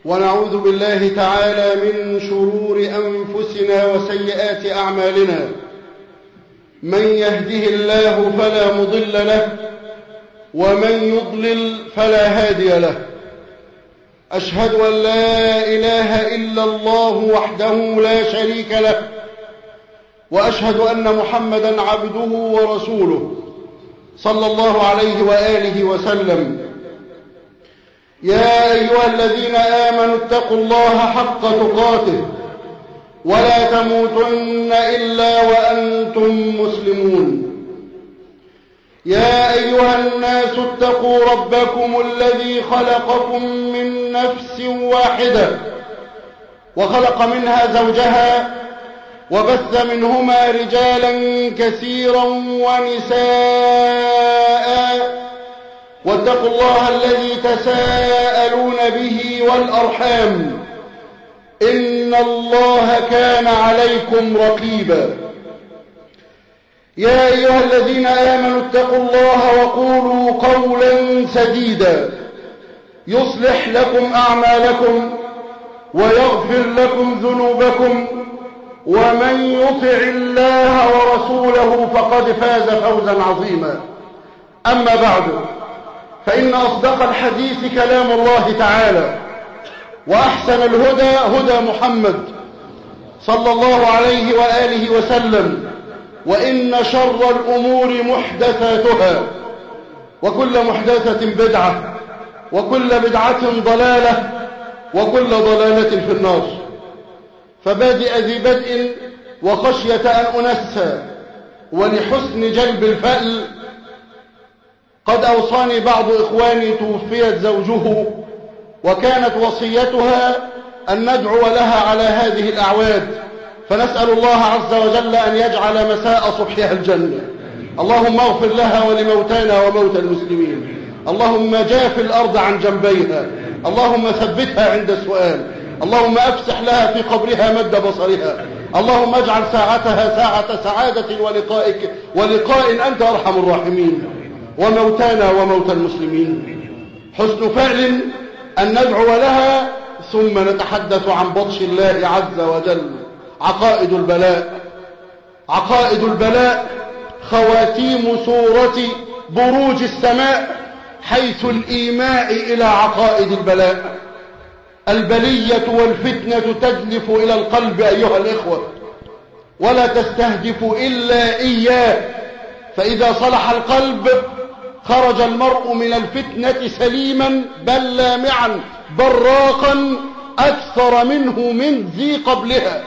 ونعوذ بالله تعالى من شرور أنفسنا وسيئات أعمالنا. من يهده الله فلا مضل له، ومن يضلل فلا هادي له. أشهد أن لا إله إلا الله وحده لا شريك له، وأشهد أن محمدا عبده ورسوله صلى الله عليه وآله وسلم. يا أيها الذين آمنوا اتقوا الله حق تقاته ولا تموتن إلا وأنتم مسلمون. يا أيها الناس اتقوا ربكم الذي خلقكم من نفس واحدة وخلق منها زوجها وبث منهما رجالا كثيرا ونساء، واتقوا الله الذي تساءلون به والأرحام، إن الله كان عليكم رقيبا. يا أيها الذين آمنوا اتقوا الله وقولوا قولا سديدا يصلح لكم أعمالكم ويغفر لكم ذنوبكم، ومن يطع الله ورسوله فقد فاز فوزا عظيما. أما بعد، فإن أصدق الحديث كلام الله تعالى، وأحسن الهدى هدى محمد صلى الله عليه وآله وسلم، وإن شر الأمور محدثاتها، وكل محدثة بدعة، وكل بدعة ضلالة، وكل ضلالة في النار. فبادئ ذي بدء وخشية أن أنسى ولحسن جلب الفأل، قد أوصاني بعض إخواني توفيت زوجه، وكانت وصيتها أن ندعو لها على هذه الأعواد، فنسأل الله عز وجل أن يجعل مساء صبحها الجنة. اللهم اغفر لها ولموتانا وموتى المسلمين. اللهم جاف الأرض عن جنبيها. اللهم ثبتها عند السؤال. اللهم أفسح لها في قبرها مد بصرها. اللهم اجعل ساعتها ساعة سعادة ولقاء أنت أرحم الراحمين. وموتانا وموتى المسلمين. حسن فعل أن ندعو لها، ثم نتحدث عن بطش الله عز وجل. عقائد البلاء. عقائد البلاء خواتيم سورة بروج السماء، حيث الإيماء إلى عقائد البلاء. البلية والفتنة تجلف إلى القلب أيها الإخوة، ولا تستهدف إلا إياه. فإذا صلح القلب خرج المرء من الفتنة سليما، بل لامعا براقا أكثر منه من ذي قبلها.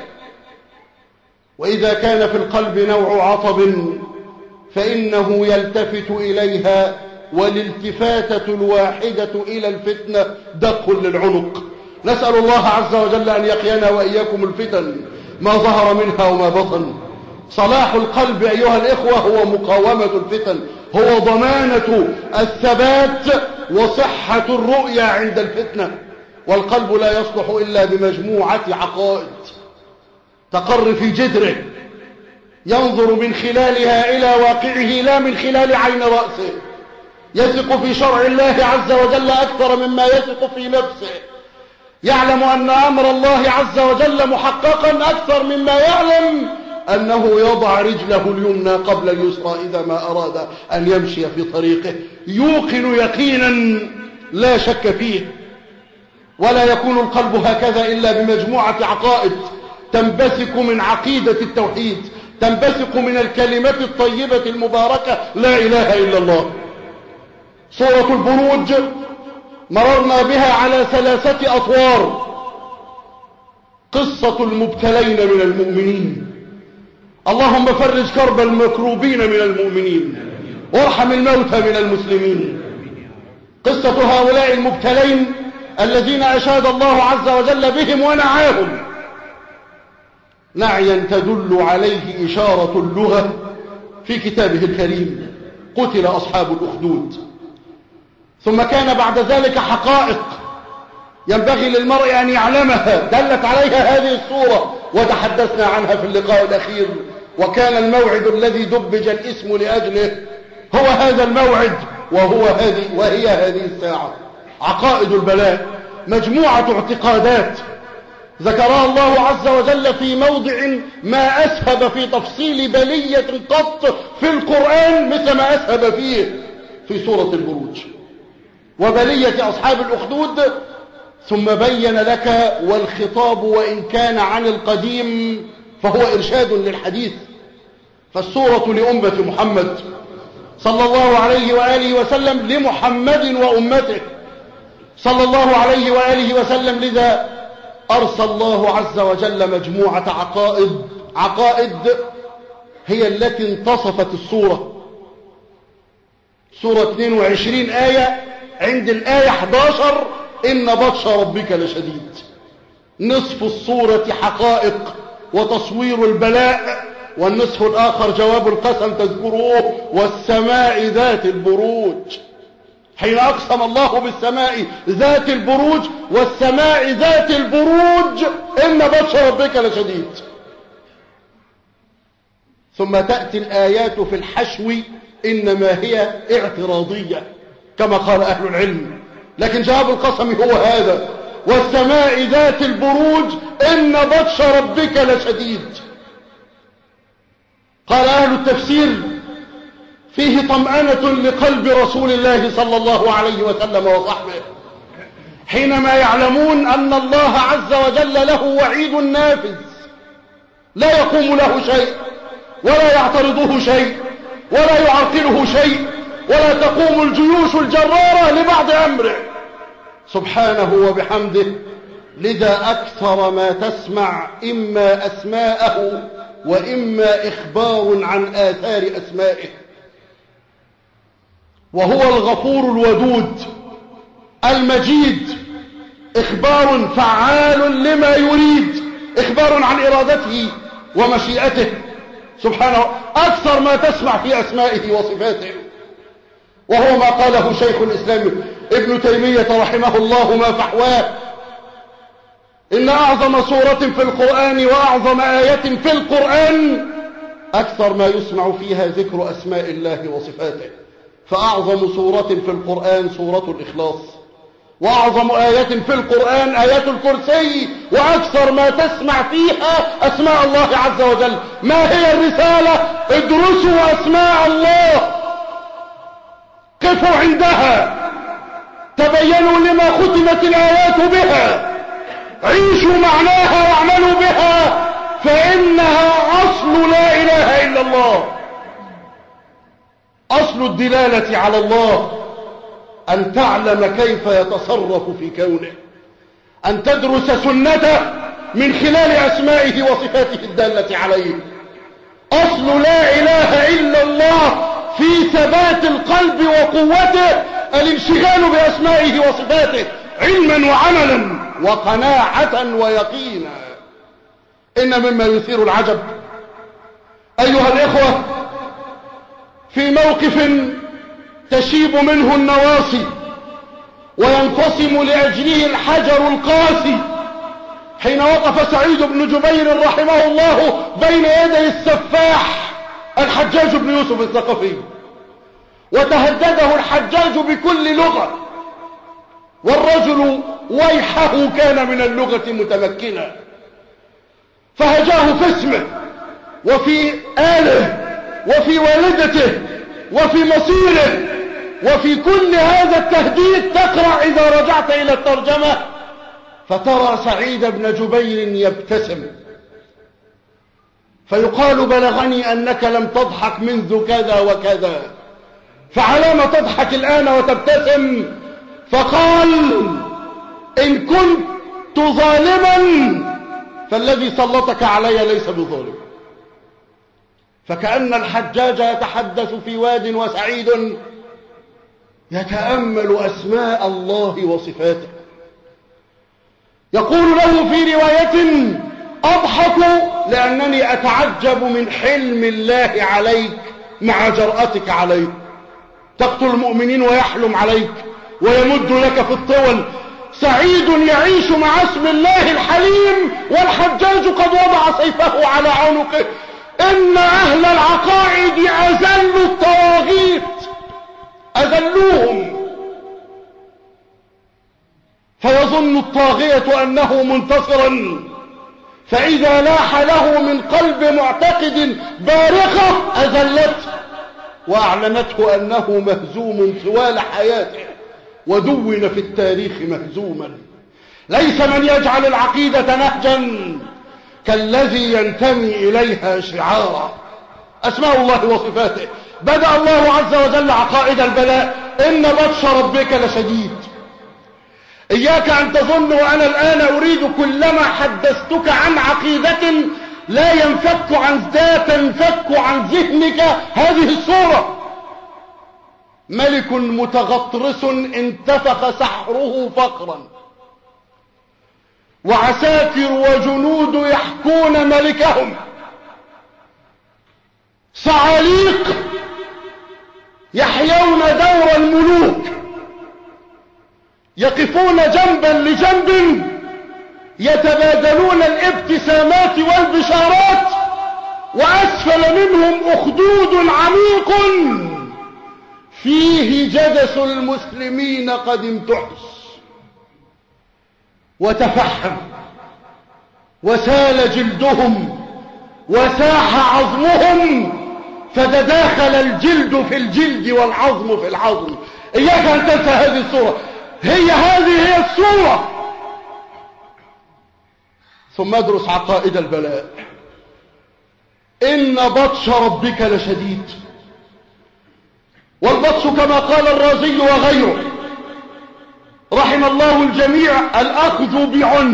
وإذا كان في القلب نوع عطب فإنه يلتفت إليها، والالتفاتة الواحدة إلى الفتنة دق للعنق. نسأل الله عز وجل أن يقينا وإياكم الفتن ما ظهر منها وما بطن. صلاح القلب أيها الإخوة هو مقاومة الفتن، هو ضمانة الثبات وصحة الرؤية عند الفتنة. والقلب لا يصلح إلا بمجموعة عقائد تقر في جذره، ينظر من خلالها إلى واقعه لا من خلال عين رأسه، يثق في شرع الله عز وجل أكثر مما يثق في نفسه، يعلم أن أمر الله عز وجل محققا أكثر مما يعلم أنه يضع رجله اليمنى قبل اليسرى إذا ما أراد أن يمشي في طريقه. يوقن يقينا لا شك فيه. ولا يكون القلب هكذا إلا بمجموعة عقائد تنبثق من عقيدة التوحيد، تنبثق من الكلمة الطيبة المباركة لا إله إلا الله. سورة البروج مررنا بها على 3 أطوار. قصة المبتلين من المؤمنين. اللهم فرج كرب المكروبين من المؤمنين، وارحم الموتى من المسلمين. قصة هؤلاء المبتلين الذين أشاد الله عز وجل بهم ونعاهم نعيا تدل عليه إشارة اللغة في كتابه الكريم. قتل أصحاب الأخدود. ثم كان بعد ذلك حقائق ينبغي للمرء أن يعلمها، دلت عليها هذه الصورة وتحدثنا عنها في اللقاء الأخير. وكان الموعد الذي دبج الاسم لأجله هو هذا الموعد، وهي هذه الساعة. عقائد البلاء. مجموعة اعتقادات ذكرها الله عز وجل في موضع ما أسهب في تفصيل بلية قط في القرآن مثل ما أسهب فيه في سورة البروج وبلية أصحاب الأخدود. ثم بين لك والخطاب وإن كان عن القديم فهو إرشاد للحديث، فالسورة لأمة محمد صلى الله عليه وآله وسلم، لمحمد وأمته صلى الله عليه وآله وسلم. لذا أرسل الله عز وجل مجموعة عقائد هي التي انتصفت السورة. سورة 22 آية، عند الآية 11 إن بطش ربك لشديد. نصف السورة حقائق وتصوير البلاء، والنصف الآخر جواب القسم تذكروه، والسماء ذات البروج، حين أقسم الله بالسماء ذات البروج والسماء ذات البروج إن بطش ربك لشديد. ثم تأتي الآيات في الحشو إنما هي اعتراضية كما قال أهل العلم، لكن جواب القسم هو هذا، والسماء ذات البروج إن بطش ربك لشديد. قال أهل التفسير فيه طمأنة لقلب رسول الله صلى الله عليه وسلم وصحبه حينما يعلمون أن الله عز وجل له وعيد نافذ لا يقوم له شيء ولا يعترضه شيء ولا يعرقله شيء، ولا تقوم الجيوش الجرارة لبعض أمره سبحانه وبحمده. لذا أكثر ما تسمع إما أسماءه وإما إخبار عن آثار أسمائه، وهو الغفور الودود المجيد، إخبار فعال لما يريد، إخبار عن إرادته ومشيئته سبحانه. أكثر ما تسمع في أسمائه وصفاته، وهو ما قاله شيخ الإسلام ابن تيمية رحمه الله ما فحواه: إن أعظم سورة في القرآن وأعظم آية في القرآن أكثر ما يسمع فيها ذكر أسماء الله وصفاته. فأعظم سورة في القرآن سورة الإخلاص، وأعظم آية في القرآن آيات الكرسي، وأكثر ما تسمع فيها أسماء الله عز وجل. ما هي الرسالة؟ ادرسوا أسماء الله، قفوا عندها، تبينوا لما ختمت الآيات بها، عيشوا معناها واعملوا بها، فإنها أصل لا إله إلا الله، أصل الدلالة على الله، أن تعلم كيف يتصرف في كونه، أن تدرس سنته من خلال أسمائه وصفاته الدالة عليه. أصل لا إله إلا الله في ثبات القلب وقوته الانشغال بأسمائه وصفاته علما وعملا وقناعة ويقينا. إن مما يثير العجب أيها الإخوة في موقف تشيب منه النواصي وينقسم لأجله الحجر القاسي، حين وقف سعيد بن جبير رحمه الله بين يدي السفاح الحجاج بن يوسف الثقفي، وتهدده الحجاج بكل لغة، والرجل ويحه كان من اللغة متمكنا، فهجاه في اسمه وفي آله وفي والدته وفي مصيره وفي كل هذا التهديد. تقرأ إذا رجعت إلى الترجمة فترى سعيد بن جبير يبتسم، فيقال بلغني أنك لم تضحك منذ كذا وكذا، فعلام تضحك الآن وتبتسم؟ فقال إن كنت ظالما فالذي سلطك علي ليس بظالم. فكأن الحجاج يتحدث في واد وسعيد يتأمل أسماء الله وصفاته. يقول له في رواية: أضحك لأنني أتعجب من حلم الله عليك مع جرأتك عليه، تقتل المؤمنين ويحلم عليك ويمد لك في الطول. سعيد يعيش مع اسم الله الحليم والحجاج قد وضع سيفه على عنقه. إن أهل العقائد أذلوا الطواغيت، أذلوهم، فيظل يظن الطاغية أنه منتصرا، فإذا لاح له من قلب معتقد بارقة أذلته وأعلنته أنه مهزوم طوال حياته، ودون في التاريخ مهزوما. ليس من يجعل العقيدة نهجا كالذي ينتمي إليها شعارا. أسماء الله وصفاته. بدأ الله عز وجل عقائد البلاء: إن بطش ربك لشديد. إياك أن تظن وأنا الآن أريد كلما حدثتك عن عقيدة لا ينفك عن ذهنك هذه الصورة: ملك متغطرس انتفخ سحره فقرا، وعساكر وجنود يحكون ملكهم، صعاليق يحيون دور الملوك، يقفون جنبا لجنب يتبادلون الابتسامات والبشارات، وأسفل منهم أخدود عميق فيه جدث المسلمين قد امتحش وتفحم وسال جلدهم وساح عظمهم، فتداخل الجلد في الجلد والعظم في العظم. إياك أن تنسى هذه الصورة، هذه الصورة. ثم ادرس عقائد البلاء. إن بطش ربك لشديد. والبطش كما قال الرازي وغيره رحم الله الجميع الأخذ بعنف،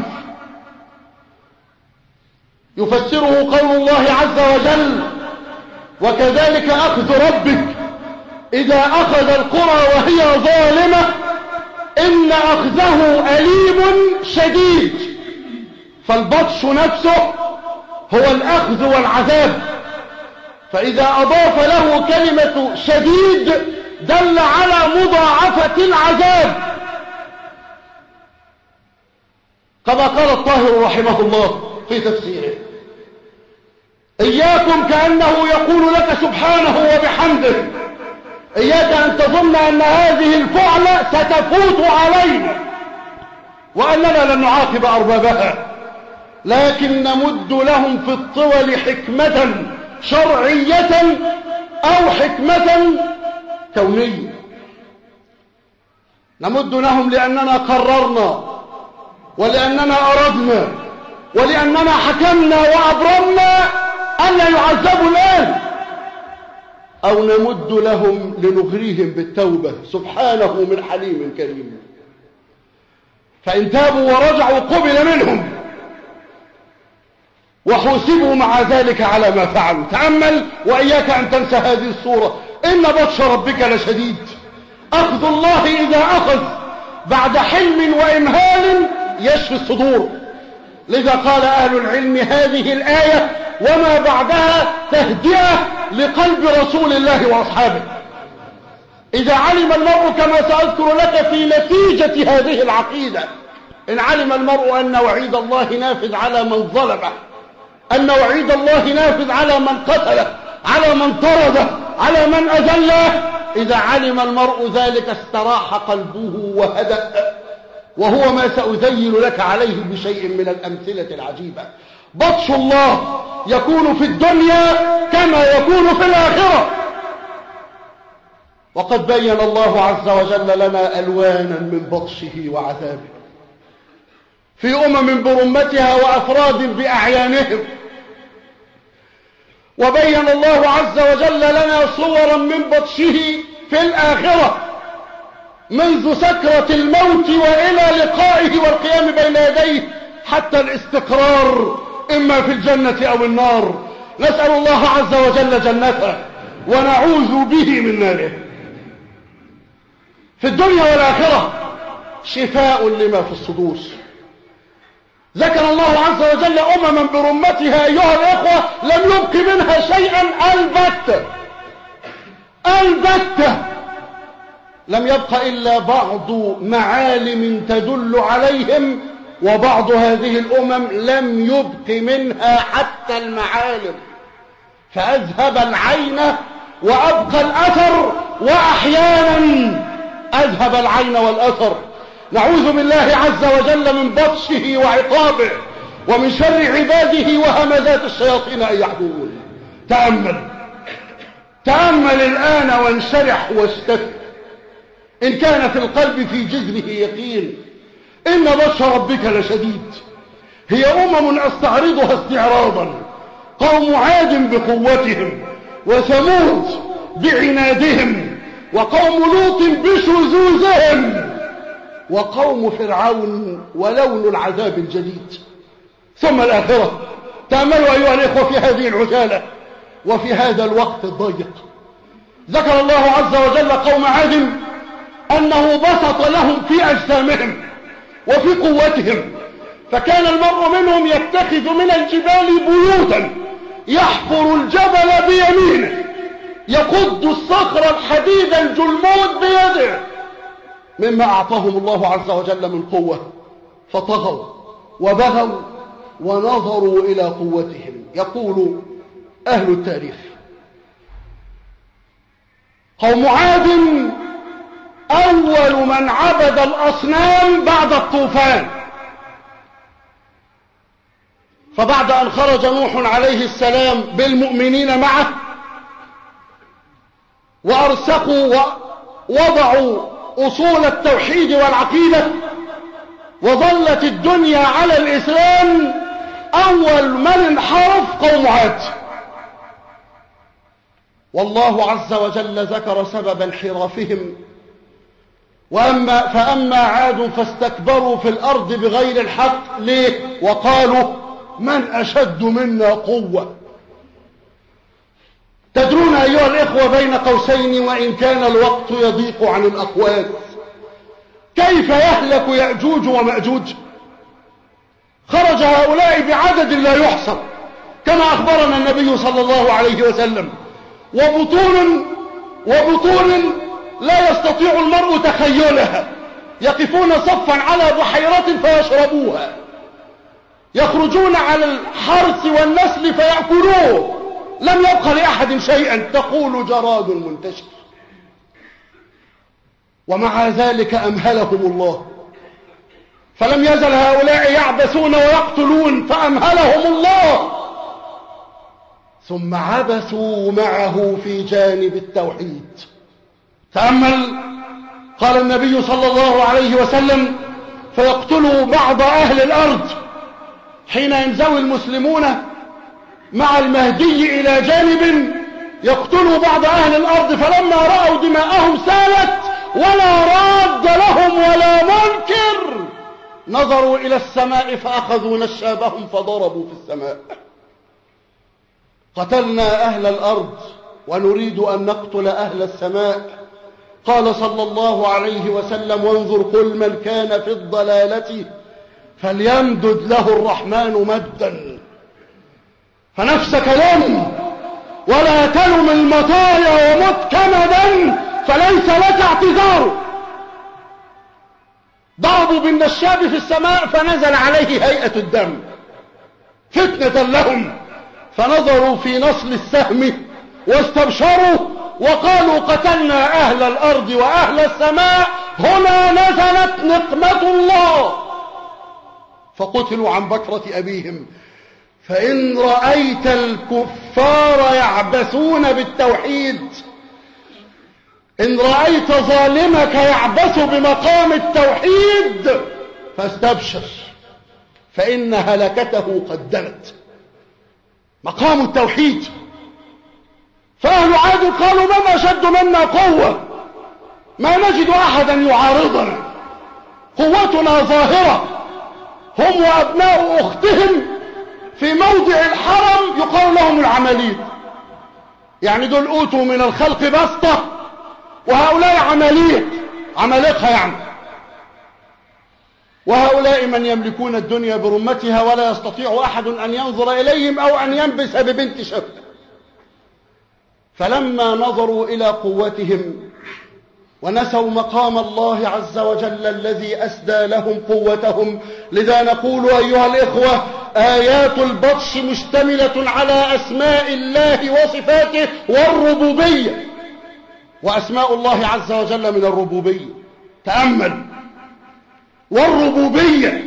يفسره قول الله عز وجل: وكذلك أخذ ربك إذا أخذ القرى وهي ظالمة إن أخذه أليم شديد. فالبطش نفسه هو الأخذ والعذاب، فإذا أضاف له كلمة شديد دل على مضاعفة العذاب، كما قال الطاهر رحمه الله في تفسيره: إياكم كأنه يقول لك سبحانه وبحمده: إياك أن تظن أن هذه الفعلة ستفوت علينا وأننا لن نعاقب أربابها، لكن نمد لهم في الطول حكمة شرعية أو حكمة كونية. نمد لهم لأننا قررنا ولأننا أردنا ولأننا حكمنا وأبرمنا أن يعذبوا الآن، أو نمد لهم لنغريهم بالتوبة سبحانه من حليم كريم، فإن تابوا ورجعوا قبل منهم وحوسبوا مع ذلك على ما فعلوا. تأمل وإياك أن تنسى هذه الصورة: إن بطش ربك لشديد. أخذ الله إذا أخذ بعد حلم وإمهال يشفي الصدور. لذا قال أهل العلم: هذه الآية وما بعدها تهدئة لقلب رسول الله وأصحابه. إذا علم المرء كما سأذكر لك في نتيجة هذه العقيدة، إن علم المرء أن وعيد الله نافذ على من ظلمه، أن وعيد الله نافذ على من قتله، على من طرده، على من أذله، إذا علم المرء ذلك استراح قلبه وهدأ. وهو ما سأذيل لك عليه بشيء من الأمثلة العجيبة. بطش الله يكون في الدنيا كما يكون في الآخرة، وقد بين الله عز وجل لنا ألوانا من بطشه وعذابه في برمتها وأفراد بأعيانهم، وبين الله عز وجل لنا صورا من بطشه في الآخرة منذ سكرة الموت وإلى لقائه والقيام بين يديه حتى الاستقرار إما في الجنة أو النار. نسأل الله عز وجل جنته ونعوذ به من ناره. في الدنيا والآخرة شفاء لما في الصدور. ذكر الله عز وجل برمتها أيها الإخوة لم يبق منها شيئا البتة لم يبق إلا بعض معالم تدل عليهم، وبعض هذه لم يبق منها حتى المعالم، فأذهب العين وأبقى الأثر، وأحيانا أذهب العين والأثر. نعوذ بالله عز وجل من بطشه وعقابه ومن شر عباده وهمزات الشياطين أن يحضرون. تأمل الآن وانشرح واشتك. إن كان في القلب في جذره يقين إن بطش ربك لشديد. هي أستعرضها استعراضا: قوم عاد بقوتهم، وثمود بعنادهم، وقوم لوط بشذوذهم، وقوم فرعون ولون العذاب الجديد. ثم الآخرة. تأملوا أيها الإخوة في هذه العجالة وفي هذا الوقت الضيق. ذكر الله عز وجل قوم عاد أنه بسط لهم في أجسامهم وفي قوتهم، فكان المرء منهم يتخذ من الجبال بيوتا، يحفر الجبل بيمينه، يقض الصخر الحديد الجلمود بيده، مما أعطاهم الله عز وجل من قوة، فطغوا وبغوا ونظروا إلى قوتهم. يقول أهل التاريخ: قوم عاد أول من عبد الأصنام بعد الطوفان. فبعد أن خرج نوح عليه السلام بالمؤمنين معه وأرسخوا ووضعوا أصول التوحيد والعقيدة وظلت الدنيا على الإسلام، أول من انحرف قوم عاد. والله عز وجل ذكر سبب انحرافهم: فأما عاد فاستكبروا في الأرض بغير الحق. ليه؟ وقالوا من أشد منا قوة. تدرون أيها الإخوة بين قوسين وإن كان الوقت يضيق عن الأقوال، كيف يهلك يأجوج ومأجوج؟ خرج هؤلاء بعدد لا يحصى كما أخبرنا النبي صلى الله عليه وسلم، وبطون لا يستطيع المرء تخيلها، يقفون صفا على بحيرة فيشربوها، يخرجون على الحرث والنسل فيأكلوه، لم يبق لأحد شيئا، تقول جراد منتشر. ومع ذلك أمهلهم الله، فلم يزل هؤلاء يعبثون ويقتلون فأمهلهم الله، ثم عبثوا معه في جانب التوحيد. تأمل، قال النبي صلى الله عليه وسلم: فيقتلوا بعض أهل الأرض حين ينزوي المسلمون مع المهدي إلى جانب، يقتلوا بعض أهل الأرض، فلما رأوا دماءهم سالت ولا راد لهم ولا منكر، نظروا إلى السماء فأخذوا نشابهم فضربوا في السماء. قتلنا أهل الأرض ونريد أن نقتل أهل السماء. قال صلى الله عليه وسلم: وانظر قل من كان في الضلالة فليمدد له الرحمن مدا. فنفسك لم ولا تلم المطايا ومت كمدا فليس لك اعتذار. ضربوا بالنشاب في السماء فنزل عليه هيئة الدم فتنة لهم، فنظروا في نصل السهم واستبشروا وقالوا: قتلنا أهل الأرض وأهل السماء، هنا نزلت نقمة الله. فقتلوا عن بكرة أبيهم. فإن رأيت الكفار يعبثون بالتوحيد، إن رأيت ظالمك يعبث بمقام التوحيد فاستبشر، فإن هلكته قد دنت. مقام التوحيد. فأهل عاد قالوا: من أشد منا قوة؟ ما نجد أحدا يعارضنا، قوتنا ظاهرة. هم وأبناء أختهم في موضع الحرم يقال لهم العماليق، يعني دول أوتوا من الخلق بسطة، وهؤلاء عمالقها يعني. وهؤلاء من يملكون الدنيا برمتها، ولا يستطيع أحد أن ينظر إليهم أو أن ينبس ببنت شب. فلما نظروا إلى قوتهم ونسوا مقام الله عز وجل الذي أسدى لهم قوتهم. لذا نقول أيها الإخوة: آيات البطش مشتملة على أسماء الله وصفاته والربوبية، وأسماء الله عز وجل من الربوبية. تأمل: والربوبية.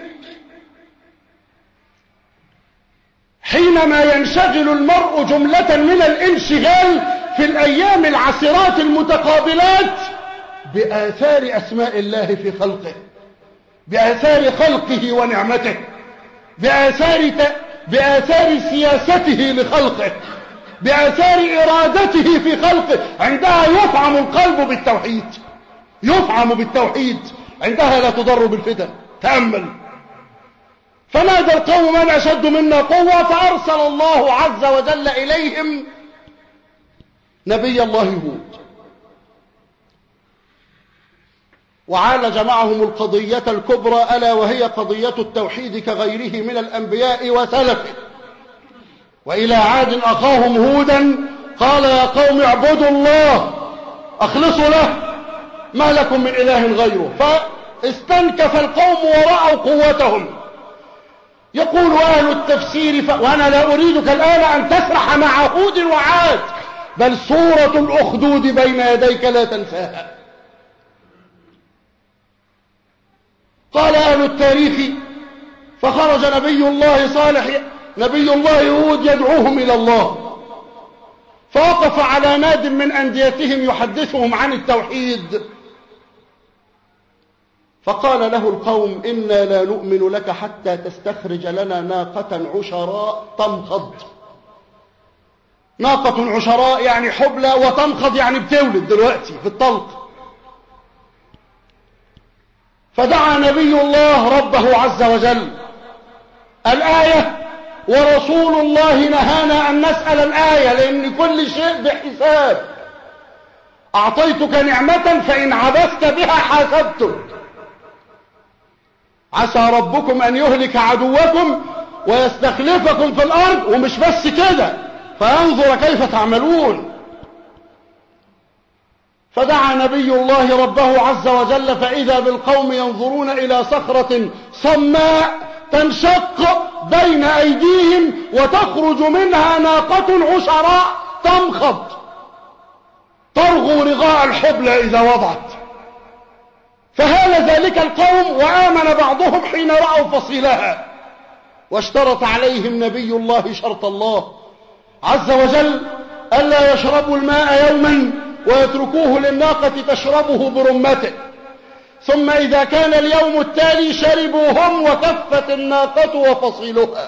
حينما ينشغل المرء جملة من الانشغال في الأيام العسرات المتقابلات بآثار أسماء الله في خلقه، بآثار خلقه ونعمته، بآثار سياسته لخلقه، بآثار إرادته في خلقه، عندها يفعم القلب بالتوحيد، يفعم بالتوحيد، عندها لا تضر بالفتن. تأمل. فنادى القوم من أشد منا قوة، فأرسل الله عز وجل إليهم نبي الله هود، وعالج معهم القضية الكبرى، ألا وهي قضية التوحيد كغيره من الأنبياء وسلفه. وإلى عاد أخاهم هودا قال يا قوم اعبدوا الله أخلصوا له ما لكم من إله غيره. فاستنكف القوم ورأوا قوتهم. يقول أهل التفسير وأنا لا أريدك الآن أن تسرح مع هود وعاد، بل صورة الأخدود بين يديك لا تنساها. قال أهل التاريخ فخرج نبي الله صالح نبي الله هود يدعوهم إلى الله، فوقف على ناد من أنديتهم يحدثهم عن التوحيد، فقال له القوم إنا لا نؤمن لك حتى تستخرج لنا ناقة عشراء تمخض. ناقة عشراء يعني حبلى، وتمخض يعني بتولد دلوقتي في الطلق. فدعا نبي الله ربه عز وجل. الآية ورسول الله نهانا أن نسأل الآية، لأن كل شيء بحساب. أعطيتك نعمة فإن عبثت بها حاسبتك. عسى ربكم أن يهلك عدوكم ويستخلفكم في الأرض، ومش بس كده، فينظر كيف تعملون. فدعا نبي الله ربه عز وجل، فإذا بالقوم ينظرون إلى صخرة صماء تنشق بين أيديهم وتخرج منها ناقة عشراء تمخض ترغو رغاء الحبلى إذا وضعت. فهال ذلك القوم وآمن بعضهم حين رأوا فصيلها، واشترط عليهم نبي الله شرط الله عز وجل ألا يشربوا الماء يوما ويتركوه للناقة تشربه برمته، ثم إذا كان اليوم التالي شربوا هم وكفت الناقة وفصيلها.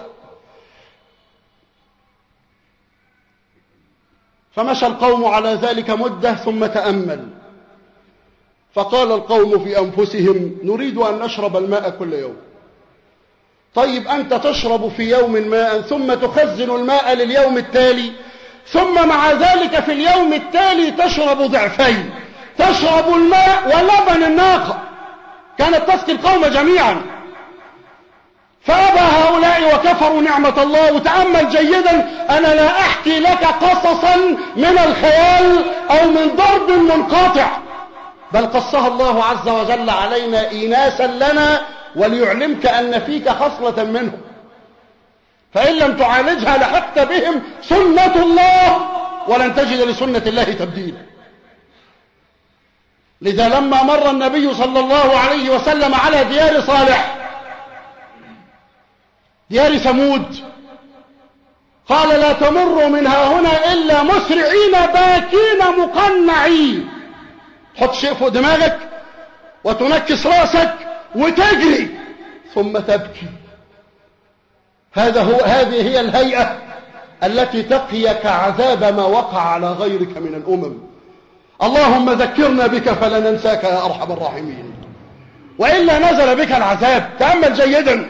فمشى القوم على ذلك مدة ثم تأمل، فقال القوم في أنفسهم نريد أن نشرب الماء كل يوم. طيب أنت تشرب في يوم ماء ثم تخزن الماء لليوم التالي، ثم مع ذلك في اليوم التالي تشرب ضعفين، تشرب الماء ولبن الناقة، كانت تسقي القوم جميعا. فأبى هؤلاء وكفروا نعمة الله. وتأمل جيدا، أنا لا أحكي لك قصصا من الخيال أو من ضرب منقطع، بل قصها الله عز وجل علينا إيناسا لنا وليعلمك أن فيك خصلة منهم، فإن لم تعالجها لحقت بهم سنة الله ولن تجد لسنة الله تبديلا. لذا لما مر النبي صلى الله عليه وسلم على ديار صالح، ديار ثمود، قال لا تمروا منها هنا إلا مسرعين باكين مقنعين. تحط شيء فوق دماغك وتنكس رأسك وتجري ثم تبكي. هذه هي الهيئة التي تقيك عذاب ما وقع على غيرك من الأمم. اللهم ذكرنا بك فلا ننساك يا أرحم الراحمين، وإلا نزل بك العذاب. تأمل جيدا.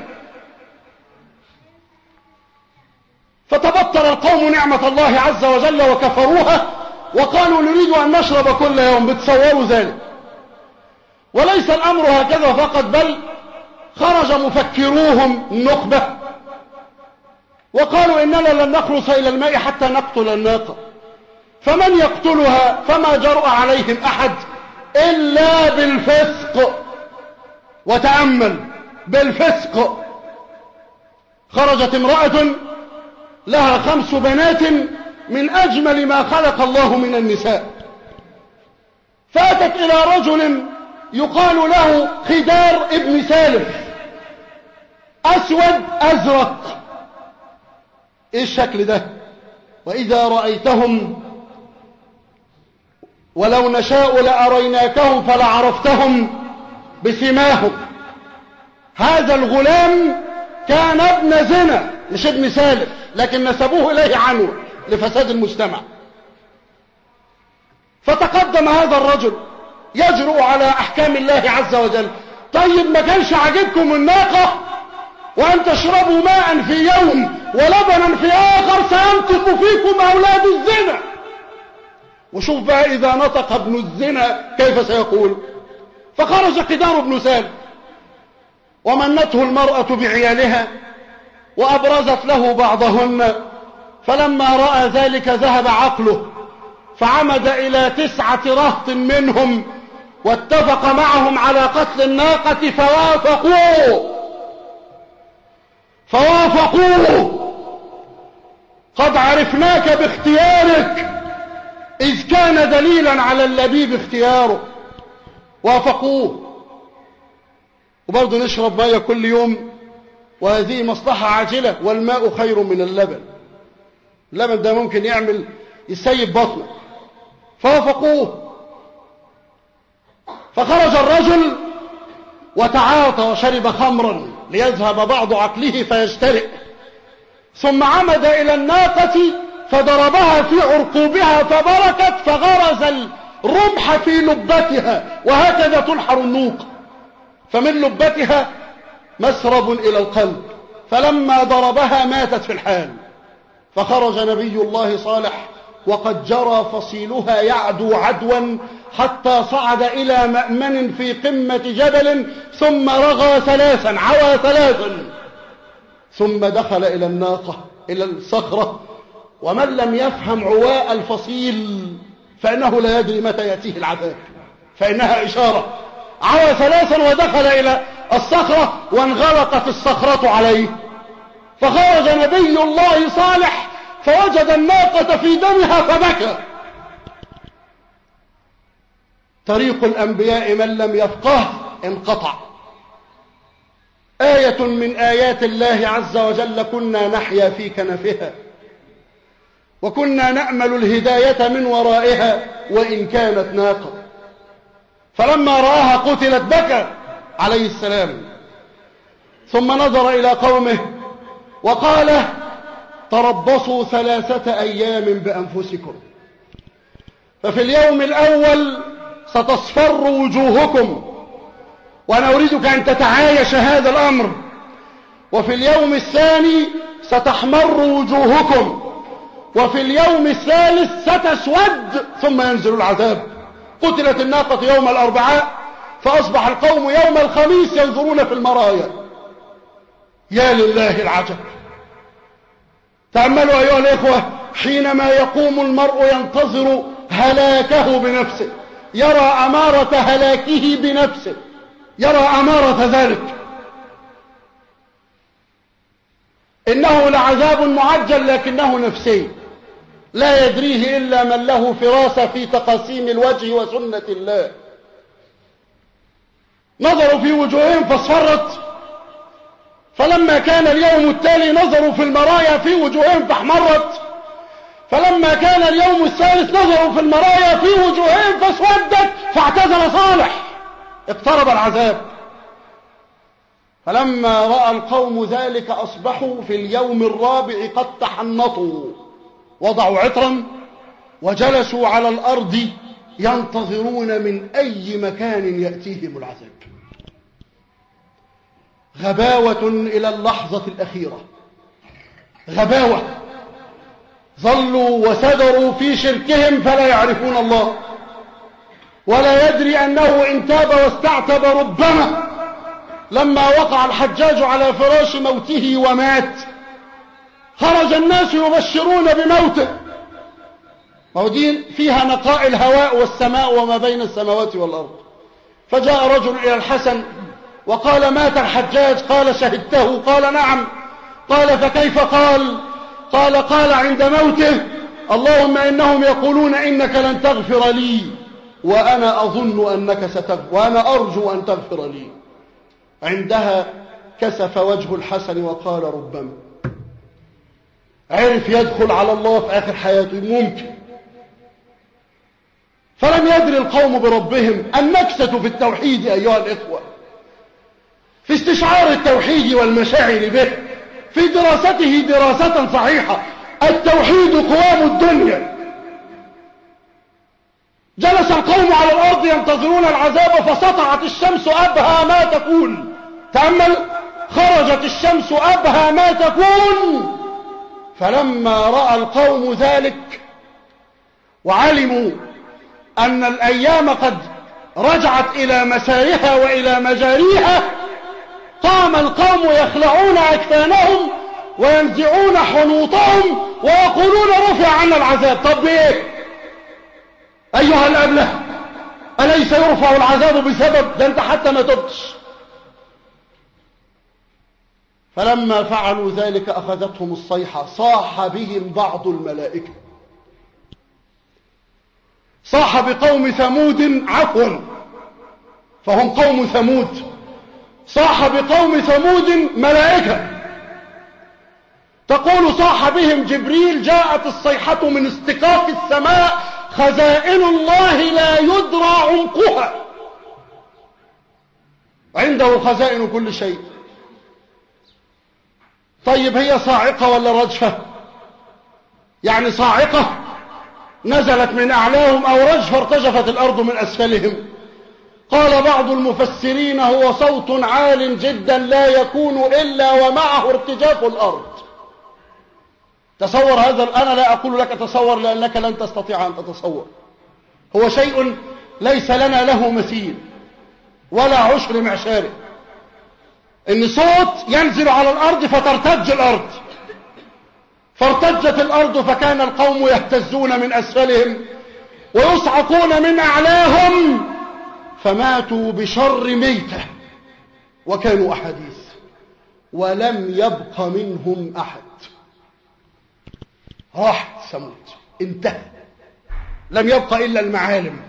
فتبطل القوم نعمة الله عز وجل وكفروها وقالوا نريد أن نشرب كل يوم. بتصوروا ذلك؟ وليس الأمر هكذا فقط، بل خرج مفكروهم النخبة وقالوا إننا لن نخلص إلى الماء حتى نقتل الناقة، فمن يقتلها؟ فما جرأ عليهم أحد إلا بالفسق. وتأمل، بالفسق. خرجت امرأة لها 5 بنات من أجمل ما خلق الله من النساء، فأتت إلى رجل يقال له خدار ابن سالف، أسود أزرق. إيه الشكل ده؟ وإذا رأيتهم ولو نشاء لأريناكهم فلعرفتهم بسماهم. هذا الغلام كان ابن زنا، مش ابن سالف، لكن نسبوه إليه عنه لفساد المجتمع. فتقدم هذا الرجل يجرؤ على أحكام الله عز وجل. طيب ما كانش عاجبكم الناقة وأن تشربوا ماء في يوم ولبنا في آخر، سينطق فيكم أولاد الزنا. وشوف بقى إذا نطق ابن الزنا كيف سيقول. فخرج خدار بن سالف ومنته المرأة بعيالها وأبرزت له بعضهن، فلما رأى ذلك ذهب عقله، فعمد إلى 9 رهط منهم واتفق معهم على قتل الناقة، فوافقوه. قد عرفناك باختيارك، إذ كان دليلا على اللبيب اختياره. وافقوه. وبرضه نشرب ماء كل يوم، وهذه مصلحة عاجلة، والماء خير من اللبن. اللبن ده ممكن يسيب بطنه. فوافقوه. فخرج الرجل وتعاطى وشرب خمرا ليذهب بعض عقله فيجترئ، ثم عمد إلى الناقة فضربها في عرقوبها فبركت، فغرز الرمح في لبتها، وهكذا تنحر النوق، فمن لبتها مسرب إلى القلب، فلما ضربها ماتت في الحال. فخرج نبي الله صالح وقد جرى فصيلها يعدو عدوا حتى صعد إلى مأمن في قمة جبل، ثم رغى 3 عوى 3، ثم دخل إلى الناقة إلى الصخرة. ومن لم يفهم عواء الفصيل فإنه لا يدري متى يأتيه العذاب، فإنها إشارة. عوى 3 ودخل إلى الصخرة وانغلقت الصخرة عليه. فخرج نبي الله صالح فوجد الناقة في دمها فبكى. طريق الأنبياء من لم يفقه انقطع. آية من آيات الله عز وجل كنا نحيا في كنفها، وكنا نأمل الهداية من ورائها وإن كانت ناقة. فلما رآها قتلت بكى عليه السلام، ثم نظر إلى قومه وقال: تربصوا 3 أيام بأنفسكم، ففي اليوم الأول ستصفر وجوهكم، وأنا أريدك أن تتعايش هذا الأمر، وفي اليوم الثاني ستحمر وجوهكم، وفي اليوم الثالث ستسود ثم ينزل العذاب. قتلت الناقة يوم الأربعاء، فأصبح القوم يوم الخميس ينظرون في المرايا. يا لله العجب. تأملوا أيها الإخوة، حينما يقوم المرء ينتظر هلاكه بنفسه، يرى أمارة هلاكه بنفسه، يرى أمارة ذلك. إنه لعذاب معجل لكنه نفسي، لا يدريه إلا من له فراسة في تقاسيم الوجه وسنة الله. نظروا في وجوههم فاصفرت، فلما كان اليوم التالي نظروا في المرايا في وجوههم فاحمرت، فلما كان اليوم الثالث نظروا في المرايا في وجوههم فاسودت، فاعتزل صالح، اقترب العذاب. فلما رأى القوم ذلك أصبحوا في اليوم الرابع قد تحنطوا، وضعوا عطرا وجلسوا على الأرض ينتظرون من أي مكان يأتيهم العذاب. غباوة إلى اللحظة الأخيرة، غباوة. ظلوا وسدروا في شركهم فلا يعرفون الله، ولا يدري أنه إن تاب واستعتب ربما لما وقع الحجاج على فراش موته ومات خرج الناس يبشرون بموته. ودين فيها نقاء الهواء والسماء وما بين السماوات والأرض. فجاء رجل إلى الحسن وقال: مات الحجاج. قال: شهدته؟ قال: نعم. قال: فكيف قال؟ قال: عند موته: اللهم إنهم يقولون إنك لن تغفر لي، وأنا أظن أنك ستغفر وأنا أرجو أن تغفر لي. عندها كسف وجه الحسن وقال ربما. عرف يدخل على الله في آخر حياته ممكن. فلم يدر القوم بربهم. النكسة في التوحيد أيها الإخوة، في استشعار التوحيد والمشاعر به، في دراسته دراسة صحيحة. التوحيد قوام الدنيا. جلس القوم على الأرض ينتظرون العذاب فسطعت الشمس أبهى ما تكون. تأمل، خرجت الشمس أبهى ما تكون. فلما رأى القوم ذلك وعلموا أن الأيام قد رجعت إلى مسارها وإلى مجاريها، قام القوم يخلعون أكفانهم وينزعون حنوطهم ويقولون رفع عنا العذاب. طب ايه أيها الأبله، أليس يرفع العذاب بسبب ده أنت حتى ما تبتش. فلما فعلوا ذلك أخذتهم الصيحة. صاح بهم بعض الملائكة، صاح بقوم ثمود، عفوا فهم قوم ثمود، صاح بقوم ثمود ملائكة. تقول صاح بهم جبريل: جاءت الصيحة من استقاق السماء، خزائن الله لا يدرى عمقها، عنده خزائن كل شيء. طيب هي صاعقة ولا رجفة؟ يعني صاعقة نزلت من أعلاهم أو رجفة ارتجفت الأرض من أسفلهم؟ قال بعض المفسرين: هو صوت عال جدا لا يكون إلا ومعه ارتجاف الأرض. تصور هذا. أنا لا أقول لك تصور لأنك لن تستطيع أن تتصور. هو شيء ليس لنا له مثيل ولا عشر معشاره. إن صوت ينزل على الأرض فترتج الأرض، فارتجت الأرض فكان القوم يهتزون من أسفلهم ويصعقون من أعلاهم، فماتوا بشر ميتة وكانوا أحاديث، ولم يبق منهم أحد. راحت ثمود، انتهى، لم يبق إلا المعالم.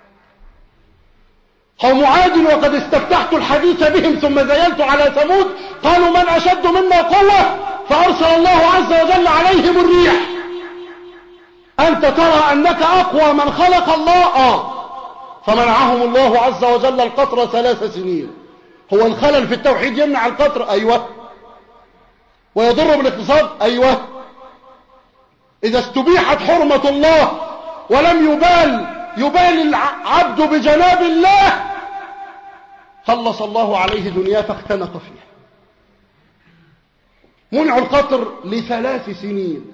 قوم عاد وقد استفتحت الحديث بهم ثم زيلت على ثمود، قالوا: من أشد منا قوة؟ فأرسل الله عز وجل عليهم الريح. أنت ترى أنك أقوى من خلق الله؟ فمنعهم الله عز وجل القطر 3 سنين. هو الخلل في التوحيد يمنع القطر؟ أيوة. ويضر بالاقتصاد؟ أيوة. إذا استبيحت حرمة الله ولم يبال العبد بجناب الله، خلص الله عليه دنياه فاختنق فيها. منع القطر ل3 سنين.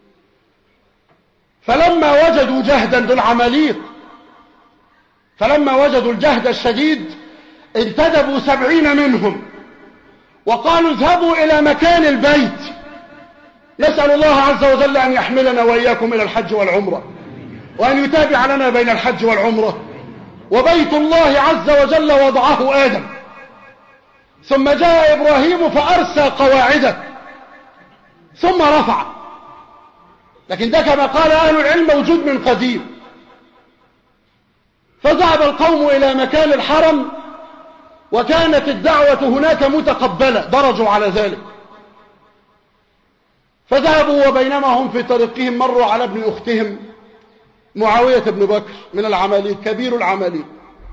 فلما وجدوا جهدا بالعماليق، فلما وجدوا الجهد الشديد انتدبوا 70 منهم وقالوا: اذهبوا إلى مكان البيت، نسأل الله عز وجل أن يحملنا وإياكم إلى الحج والعمرة، وأن يتابع لنا بين الحج والعمرة. وبيت الله عز وجل وضعه آدم، ثم جاء إبراهيم فأرسى قواعده ثم رفع. لكن ده كما قال أهل العلم موجود من قديم. فذهب القوم إلى مكان الحرم وكانت الدعوة هناك متقبلة، درجوا على ذلك. فذهبوا وبينما هم في طريقهم مروا على ابن أختهم معاوية بن بكر من العماليق، كبير العماليق،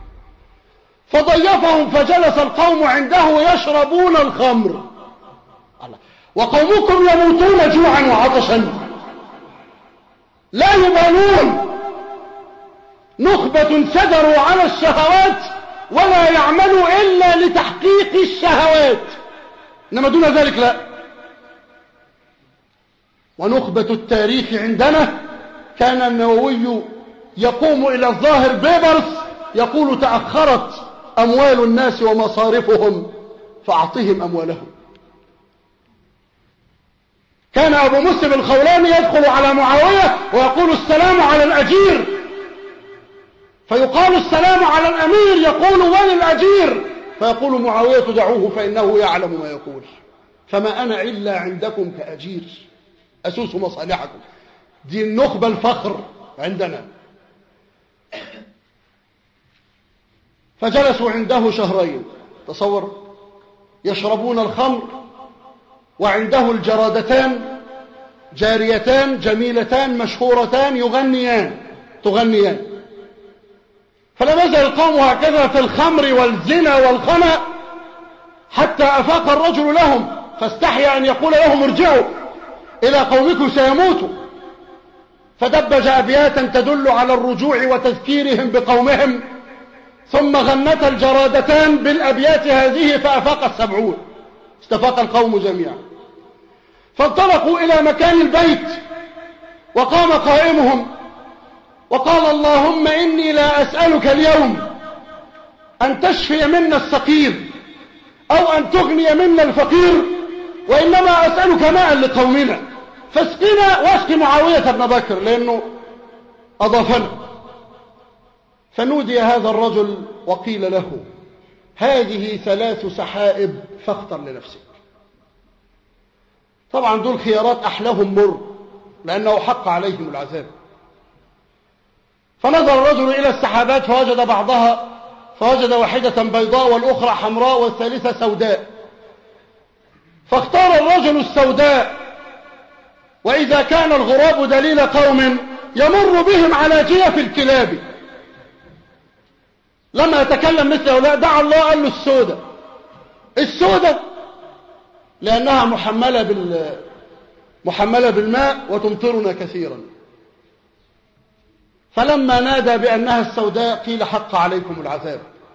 فضيفهم فجلس القوم عنده يشربون الخمر. وقومكم يموتون جوعا وعطشا لا يبالون، نخبة سدروا على الشهوات ولا يعملوا إلا لتحقيق الشهوات، إنما دون ذلك لا. ونخبة التاريخ عندنا كان النووي يقوم إلى الظاهر بيبرس يقول: تأخرت أموال الناس ومصارفهم فأعطهم أموالهم. كان أبو مسلم الخولاني يدخل على معاوية ويقول: السلام على الأجير، فيقال: السلام على الأمير، يقول: وين الأجير؟ فيقول معاوية: دعوه فإنه يعلم ما يقول، فما أنا إلا عندكم كأجير أسوس مصالحكم. دي النخبة الفخر عندنا. فجلسوا عنده شهرين. تصور، يشربون الخمر وعنده الجرادتان جاريتان جميلتان مشهورتان تغنيان. فلم يزل القوم هكذا في الخمر والزنا والخنا حتى أفاق الرجل لهم، فاستحيا أن يقول لهم ارجعوا إلى قومكم سيموتوا، فدبج أبياتا تدل على الرجوع وتذكيرهم بقومهم، ثم غنت الجرادتان بالأبيات هذه فأفاق السبعون، استفاق القوم جميعا. فانطلقوا إلى مكان البيت، وقام قائمهم وقال اللهم إني لا أسألك اليوم أن تشفي منا السقيم أو أن تغني منا الفقير، وإنما أسألك ماء لقومنا فاسقنا واسق معاوية بن بكر لأنه أضافنا. فنودي هذا الرجل وقيل له هذه 3 سحائب فاختر لنفسك. طبعا دول خيارات أحلاهم مر لأنه حق عليهم العذاب. فنظر الرجل إلى السحابات فوجد بعضها، فوجد واحدة بيضاء والأخرى حمراء والثالثة سوداء، فاختار الرجل السوداء. وإذا كان الغراب دليل قوم يمر بهم على جيف الكلاب، لما يتكلم مثل هؤلاء دعا الله قال له السودة لأنها محملة بالماء وتمطرنا كثيرا. فلما نادى بأنها السوداء قيل حق عليكم العذاب.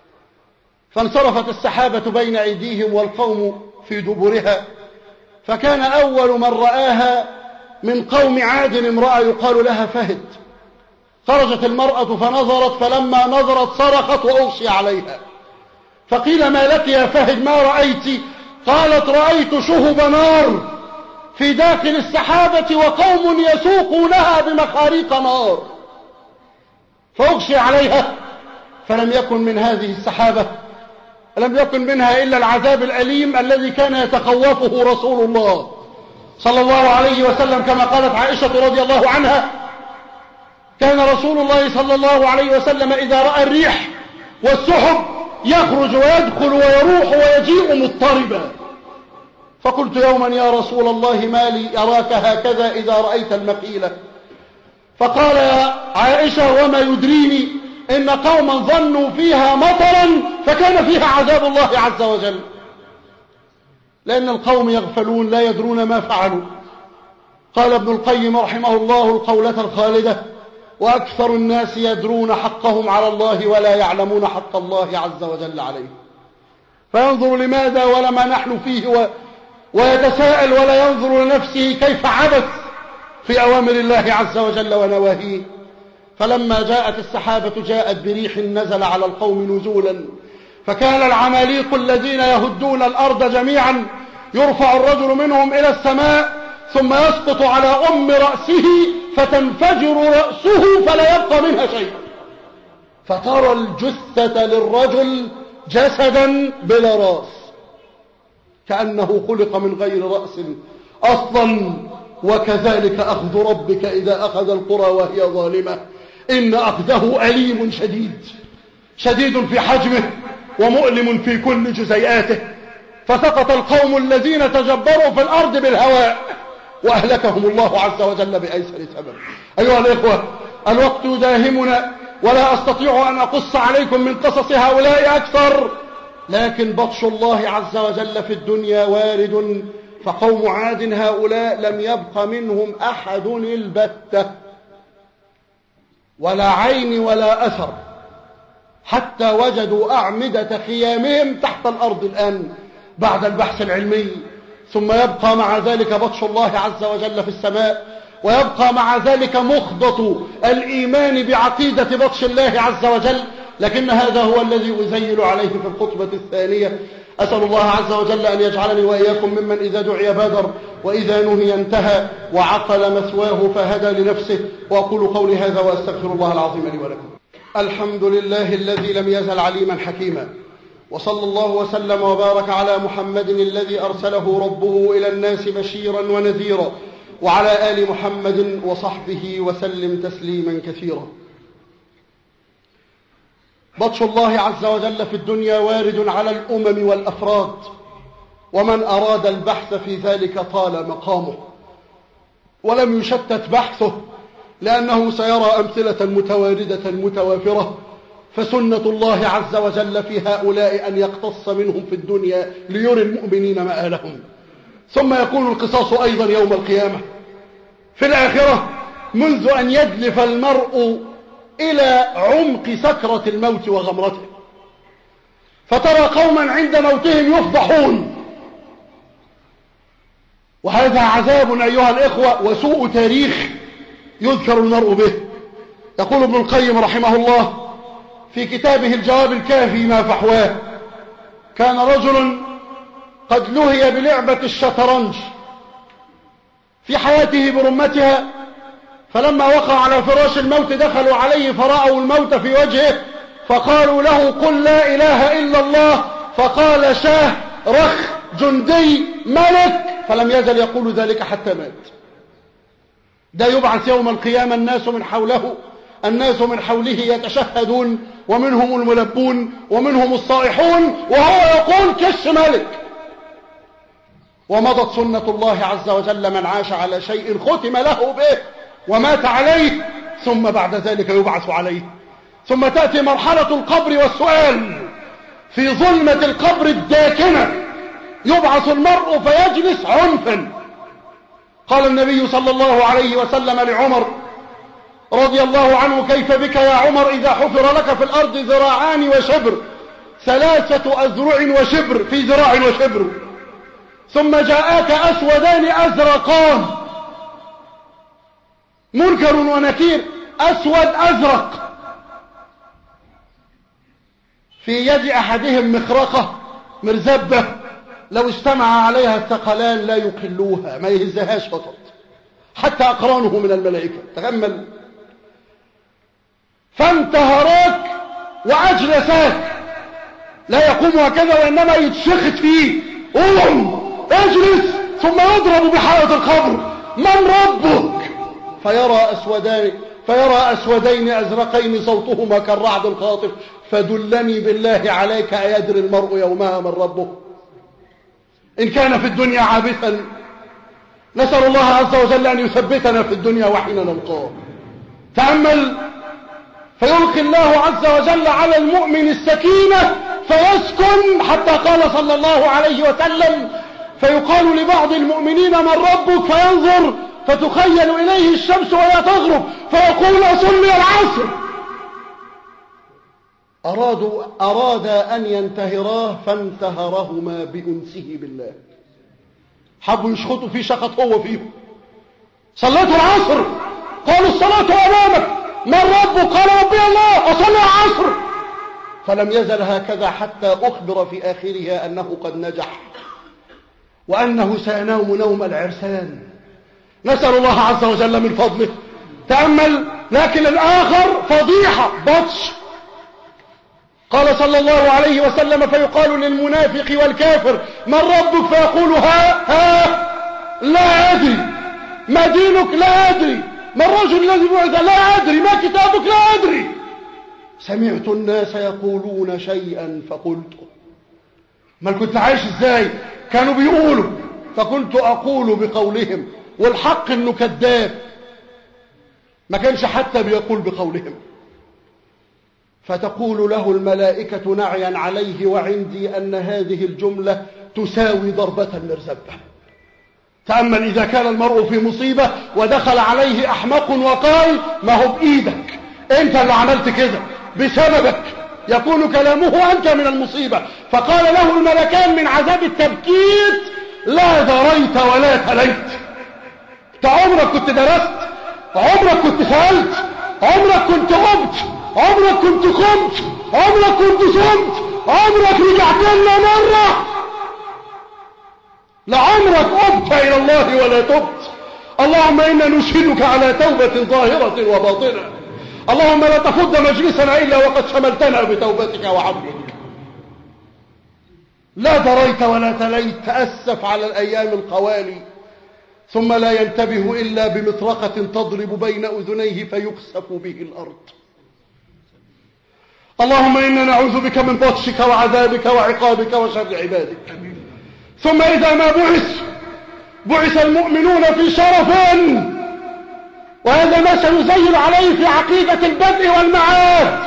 فانصرفت السحابة بين أيديهم والقوم في دبرها. فكان أول من رآها من قوم عاد امرأة يقال لها فهد. خرجت المرأة فنظرت، فلما نظرت صرخت وأغشي عليها. فقيل ما لك يا فهد ما رأيت؟ قالت رأيت شهب نار في داخل السحابة وقوم يسوقونها بمخاريق نار. فأغشي عليها، فلم يكن من هذه السحابة لم يكن منها إلا العذاب الأليم الذي كان يتخوفه رسول الله صلى الله عليه وسلم، كما قالت عائشة رضي الله عنها كان رسول الله صلى الله عليه وسلم إذا رأى الريح والسحب يخرج ويدخل ويروح ويجيء مضطربا. فقلت يوما يا رسول الله ما لي أراك هكذا إذا رأيت المقيلة؟ فقال يا عائشة وما يدريني إن قوما ظنوا فيها مطرا فكان فيها عذاب الله عز وجل. لأن القوم يغفلون لا يدرون ما فعلوا. قال ابن القيم رحمه الله القولة الخالدة وأكثر الناس يدرون حقهم على الله ولا يعلمون حق الله عز وجل عليه. فينظر لماذا ولما نحن فيه ويتساءل ولا ينظر لنفسه كيف عبث في أوامر الله عز وجل ونواهيه. فلما جاءت السحابة جاءت بريح نزل على القوم نزولا، فكان العماليق الذين يهدون الأرض جميعا يرفع الرجل منهم إلى السماء ثم يسقط على رأسه فتنفجر رأسه فلا يبقى منها شيء، فترى الجثة للرجل جسدا بلا رأس كأنه خلق من غير رأس أصلا. وكذلك أخذ ربك إذا أخذ القرى وهي ظالمة إن أخذه أليم شديد في حجمه ومؤلم في كل جزيئاته. فسقط القوم الذين تجبروا في الأرض بالهواء وأهلكهم الله عز وجل بأيسر سبب. أيها الإخوة الوقت يداهمنا ولا أستطيع أن أقص عليكم من قصص هؤلاء أكثر، لكن بطش الله عز وجل في الدنيا وارد. فقوم عاد هؤلاء لم يبق منهم أحد البتة ولا عين ولا أثر، حتى وجدوا أعمدة خيامهم تحت الأرض الآن بعد البحث العلمي. ثم يبقى مع ذلك بطش الله عز وجل في السماء، ويبقى مع ذلك مخضة الإيمان بعقيدة بطش الله عز وجل. لكن هذا هو الذي أزيل عليه في الخطبة الثانية. أسأل الله عز وجل أن يجعلني وإياكم ممن إذا دعي بادر وإذا نهي انتهى وعقل مثواه فهدى لنفسه. وأقول قولي هذا وأستغفر الله العظيم لي ولكم. الحمد لله الذي لم يزل عليما حكيما، وصلى الله وسلم وبارك على محمد الذي أرسله ربه إلى الناس بشيرا ونذيرا، وعلى آل محمد وصحبه وسلم تسليما كثيرا. بطش الله عز وجل في الدنيا وارد على الأمم والأفراد، ومن أراد البحث في ذلك طال مقامه ولم يشتت بحثه، لأنه سيرى أمثلة متواردة متوافرة. فسنة الله عز وجل في هؤلاء أن يقتص منهم في الدنيا ليري المؤمنين مآلهم، ثم يكون القصاص أيضا يوم القيامة في الآخرة، منذ أن يدلف المرء إلى عمق سكرة الموت وغمرته، فترى قوما عند موتهم يفضحون، وهذا عذاب أيها الإخوة وسوء تاريخ يذكر المرء به. يقول ابن القيم رحمه الله في كتابه الجواب الكافي ما فحواه: كان رجل قد لهي بلعبة الشطرنج في حياته برمتها، فلما وقع على فراش الموت دخلوا عليه فرأوا الموت في وجهه، فقالوا له: قل لا إله إلا الله. فقال: شاه، رخ، جندي، ملك، فلم يزل يقول ذلك حتى مات. ده يبعث يوم القيامة الناس من حوله يتشهدون، ومنهم الملبون ومنهم الصائحون، وهو يقول: كش ملك. ومضت سنة الله عز وجل: من عاش على شيء ختم له به ومات عليه، ثم بعد ذلك يبعث عليه. ثم تأتي مرحلة القبر والسؤال. في ظلمة القبر الداكنة يبعث المرء فيجلس عنفا. قال النبي صلى الله عليه وسلم لعمر رضي الله عنه: كيف بك يا عمر إذا حفر لك في الأرض ذراعان وشبر، 3 أذرع وشبر في ذراع وشبر، ثم جاءك أسودان أزرقان، منكر ونكير، أسود أزرق، في يد أحدهم مخرقة مرزبة لو اجتمع عليها الثقلان لا يقلوها، ما يهزهاش فقط، حتى أقرانه من الملائكة. تأمل: فانتهراك وأجلساك، لا يقوم هكذا وإنما يتشخط فيه: قوم اجلس، ثم يضرب بحائط القبر: من ربك؟ فيرى أسودين أزرقين صوتهما كالرعد الخاطف: فدلني بالله عليك أيدري المرء يومها من ربه. إن كان في الدنيا عابثا، نسأل الله عز وجل أن يثبتنا في الدنيا وحين نلقاه. تأمل: فيلقي الله عز وجل على المؤمن السكينة فيسكن، حتى قال صلى الله عليه وسلم: فيقال لبعض المؤمنين: من ربك؟ فينظر فتخيل إليه الشمس وهي تغرب، فيقول: أصلي العصر. أراد أن ينتهراه فانتهرهما بأنسه بالله، حبوا يشخطوا فيه شخط هو فيهم. صليت العصر، قالوا: الصلاة أمامك. من ربك؟ قال: ربي الله. أصلي العصر. فلم يزل هكذا حتى أخبر في آخرها أنه قد نجح، وأنه سينام نوم العرسان. نسأل الله عز وجل من فضله. تأمل: لكن الآخر فضيحة، بطش. قال صلى الله عليه وسلم: فيقال للمنافق والكافر: من ربك؟ فيقول: ها لا أدري. ما دينك؟ لا أدري. ما الرجل الذي بعث؟ لا أدري. ما كتابك؟ لا أدري. سمعت الناس يقولون شيئا فقلت. ما كنت عايش ازاي؟ كانوا بيقولوا فكنت أقول بقولهم، والحق انه كذاب، ما كانش حتى بيقول بقولهم. فتقول له الملائكة نعيا عليه: وعندي أن هذه الجملة تساوي ضربة مرزبة. تأمل: إذا كان المرء في مصيبة ودخل عليه أحمق وقال: ما هو بإيدك، أنت اللي عملت كده، بسببك يكون كلامه أنت من المصيبة. فقال له الملكان من عذاب التبكيت: لا دريت ولا تليت. انت عمرك كنت درست؟ عمرك كنت سألت؟ عمرك كنت قمت؟ عمرك كنت قمت؟ عمرك كنت صمت؟ عمرك رجعت لنا مرة؟ لعمرك قمت إلى الله ولا تبت. اللهم إنا نشهدك على توبة ظاهرة وباطنة. اللهم لا تفض مجلسنا إلا وقد شملتنا بتوبتك وعفوك. لا دريت ولا تليت، تأسف على الأيام القوالي، ثم لا ينتبه إلا بمطرقة تضرب بين أذنيه فيخسف به الأرض. اللهم إنا نعوذ بك من بطشك وعذابك وعقابك وشر عبادك. ثم إذا ما بعث المؤمنون في شرف، وهذا ما سيزين عليه في عقيدة البدء والمعاد.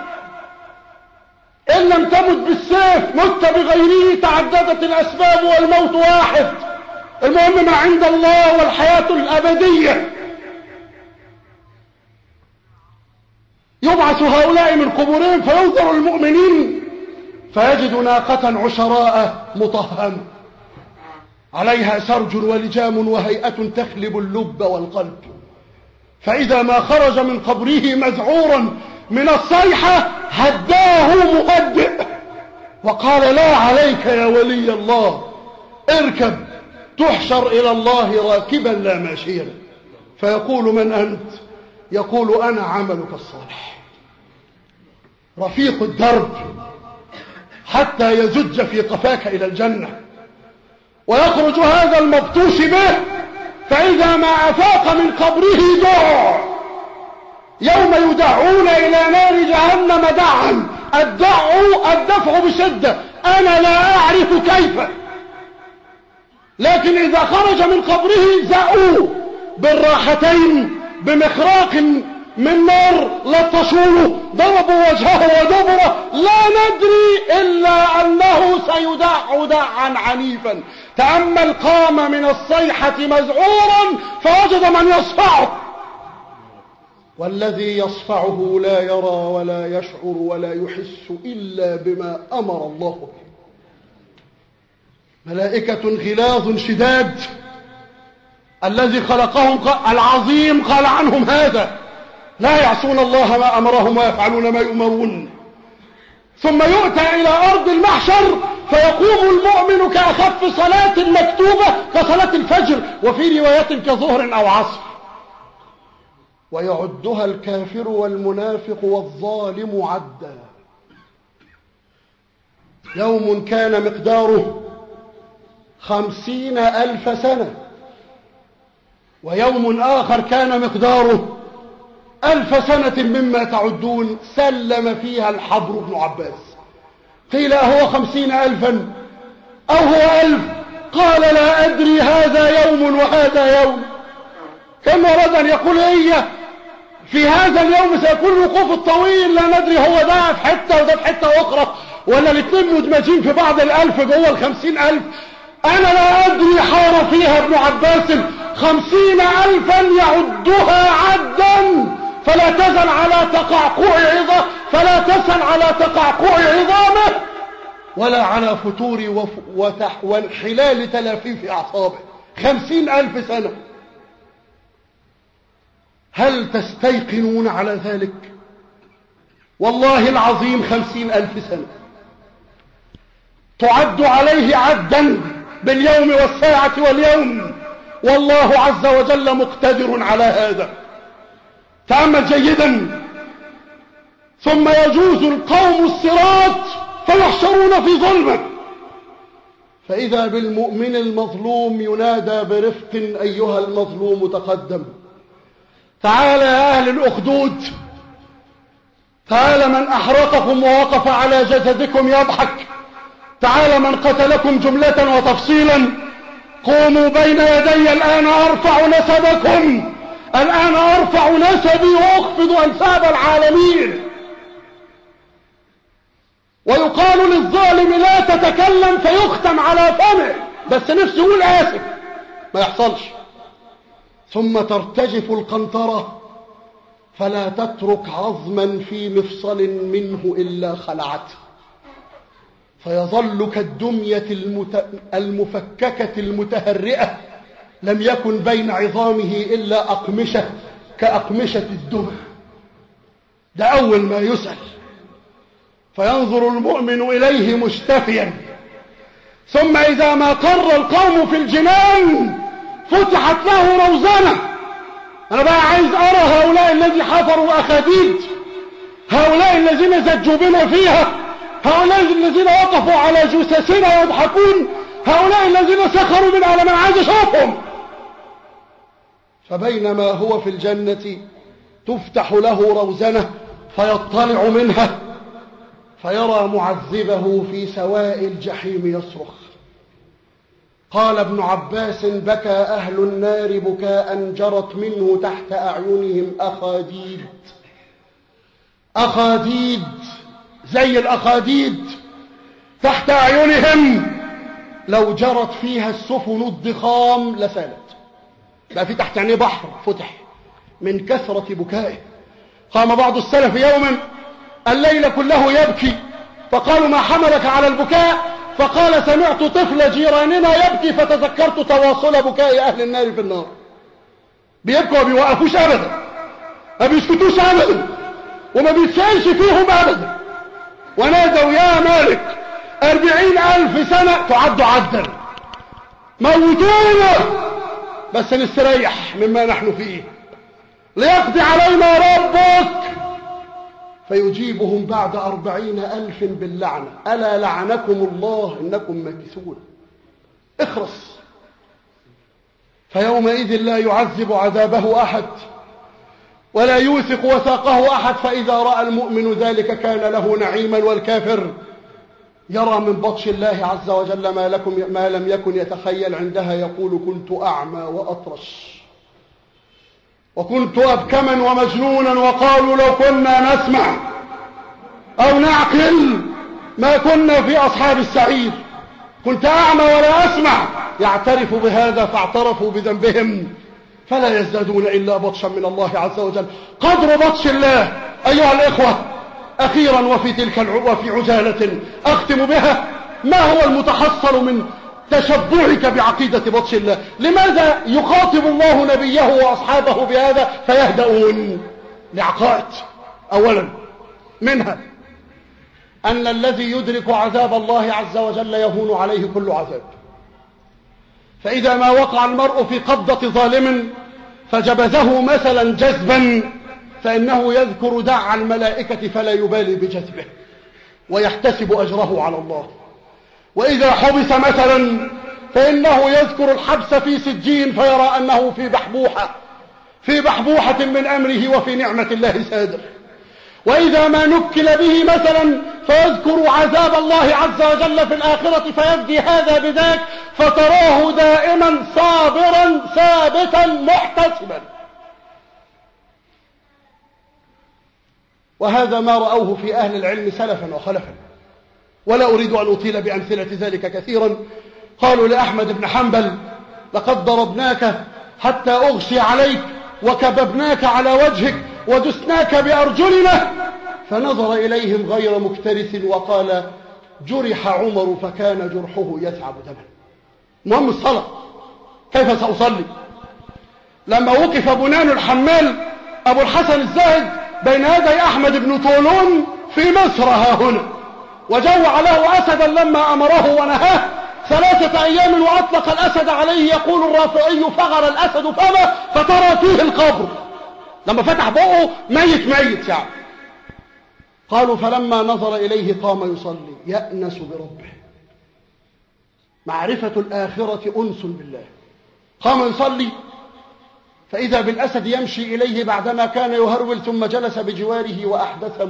إن لم تمت بالسيف مت بغيره، تعددت الأسباب والموت واحد. المهم ما عند الله والحياة الأبدية. يبعث هؤلاء من قبورهم فينظر المؤمنين فيجد ناقة عشراء مطهمة عليها سرج ولجام وهيئة تخلب اللب والقلب. فإذا ما خرج من قبره مذعورا من الصيحة هداه مهدئ وقال: لا عليك يا ولي الله، اركب تحشر إلى الله راكبا لا ماشيا. فيقول: من أنت؟ يقول: أنا عملك الصالح، رفيق الدرب حتى يزج في قفاك إلى الجنة. ويخرج هذا المبطوش به، فإذا ما أفاق من قبره دعا يوم يدعون إلى نار جهنم دعا. الدفع بشدة، أنا لا أعرف كيف، لكن إذا خرج من قبره زأوه بالراحتين بمخراق من نار لطشوه، ضربوا وجهه ودبره، لا ندري إلا أنه سيدع دعا عنيفا. تأمل، قام من الصيحة مذعورا فوجد من يصفعه، والذي يصفعه لا يرى ولا يشعر ولا يحس إلا بما أمر الله به. ملائكة غلاظ شداد، الذي خلقهم العظيم قال عنهم هذا: لا يعصون الله ما أمرهم ويفعلون ما يؤمرون. ثم يؤتى إلى أرض المحشر فيقوم المؤمن كأخف صلاة مكتوبة كصلاة الفجر، وفي روايات كظهر أو عصر، ويعدها الكافر والمنافق والظالم عدا. يوم كان مقداره 50,000 سنة، ويوم آخر كان مقداره 1000 سنة مما تعدون، سلم فيها الحبر بن عباس. قيل: أهو 50,000 أو هو 1000؟ قال: لا أدري، هذا يوم وهذا يوم. كان أراد أن يقول: هي في هذا اليوم سيكون الوقوف الطويل، لا ندري هو ده في حتة وده في حتة أخرى، ولا الاثنين مدمجين في بعض 1000 جوه 50,000. أنا لا أدري، حار فيها ابن عباس: 50,000 يعدها عدا، فلا تزل على تقعقع عظامه ولا على فتور وانحلال تلافيف أعصابه. 50,000 سنة. هل تستيقنون على ذلك؟ والله العظيم 50,000 سنة تعد عليه عدا باليوم والساعة واليوم، والله عز وجل مقتدر على هذا. تأمل جيدا. ثم يجوز القوم الصراط فيحشرون في ظلمه، فإذا بالمؤمن المظلوم ينادى برفق: أيها المظلوم تقدم، تعال يا أهل الأخدود، تعال من أحرقكم ووقف على جسدكم يضحك، تعال من قتلكم جملة وتفصيلا، قوموا بين يدي، الآن أرفع نسبكم، الآن أرفع نسبي وأخفض أنساب العالمين. ويقال للظالم: لا تتكلم، فيختم على فمه، بس نفسه يقول آسف، ما يحصلش. ثم ترتجف القنطرة فلا تترك عظما في مفصل منه إلا خلعته، فيظل كالدمية المفككة المتهرئة، لم يكن بين عظامه إلا أقمشة كأقمشة الدمى. ده أول ما يسأل، فينظر المؤمن إليه مشتفيا. ثم إذا ما قر القوم في الجنان فتحت له روزنة. أنا بقى عايز أرى هؤلاء الذين حفروا أخاديد، هؤلاء الذين زجوا بنا فيها، هؤلاء الذين وقفوا على جثثنا يضحكون، هؤلاء الذين سخروا من على من عايز أشوفهم. فبينما هو في الجنة تفتح له روزنة فيطلع منها فيرى معذبه في سواء الجحيم يصرخ. قال ابن عباس: بكى أهل النار بكاء جرت منه تحت أعينهم أخاديد. أخاديد زي الأخاديد تحت أعينهم، لو جرت فيها السفن الضخام لسالت. بقى في تحت عينيه بحر فتح من كثرة بكائه. قام بعض السلف يوما الليل كله يبكي، فقالوا: ما حملك على البكاء؟ فقال: سمعت طفل جيراننا يبكي فتذكرت تواصل بكاء أهل النار في النار. بيبكوا وما بيوقفوش أبدا، ما بيسكتوش أبدا، وما بيتسألش فيهم أبدا. ونادوا: يا مالك 40,000 سنة تعد عدا، موتونا بس نستريح مما نحن فيه، ليقضي علينا ربك. فيجيبهم بعد 40,000 باللعنة: ألا لعنكم الله إنكم ماكثون. اخرس. فيومئذ لا يعذب عذابه أحد ولا يوثق وثاقه أحد، فإذا رأى المؤمن ذلك كان له نعيما، والكافر يرى من بطش الله عز وجل ما لم يكن يتخيل. عندها يقول: كنت أعمى وأطرش، وكنت أبكما ومجنونا، وقالوا لو كنا نسمع أو نعقل ما كنا في أصحاب السعير. كنت أعمى ولا أسمع. يعترف بهذا فاعترفوا بذنبهم، فلا يزدادون إلا بطشا من الله عز وجل. قدر بطش الله أيها الإخوة. أخيرا وفي عجالة أختم بها: ما هو المتحصل من تشبعك بعقيدة بطش الله؟ لماذا يخاطب الله نبيه وأصحابه بهذا فيهدؤون؟ لعقائد. أولا منها أن الذي يدرك عذاب الله عز وجل يهون عليه كل عذاب. فإذا ما وقع المرء في قبضة ظالم فجبذه مثلا جذبا، فإنه يذكر دع الملائكة فلا يبالي بجذبه ويحتسب أجره على الله. وإذا حبس مثلا فإنه يذكر الحبس في سجين فيرى أنه في بحبوحة من أمره وفي نعمة الله سادر. وإذا ما نكل به مثلا فيذكر عذاب الله عز وجل في الآخرة فيفدي هذا بذاك، فتراه دائما صابرا ثابتا محتسبا. وهذا ما رأوه في أهل العلم سلفا وخلفا، ولا أريد أن أطيل بأمثلة ذلك كثيرا. قالوا لأحمد بن حنبل: لقد ضربناك حتى أغشي عليك، وكببناك على وجهك، ودسناك بأرجلنا. فنظر إليهم غير مكترث وقال: جرح عمر فكان جرحه يثعب دما. المهم الصلاة، كيف سأصلي؟ لما وقف بنان الحمال أبو الحسن الزاهد بين يدي أحمد بن طولون في مصر ها هنا، وجوع له أسدا لما أمره ونهاه 3 أيام، وأطلق الأسد عليه. يقول الرافعي: فغر الأسد فما فترى فيه القبر. لما فتح بقه ميت يعني. قالوا: فلما نظر إليه قام يصلي يأنس بربه. معرفة الآخرة أنس بالله. قام يصلي فإذا بالأسد يمشي إليه بعدما كان يهرول، ثم جلس بجواره وأحدث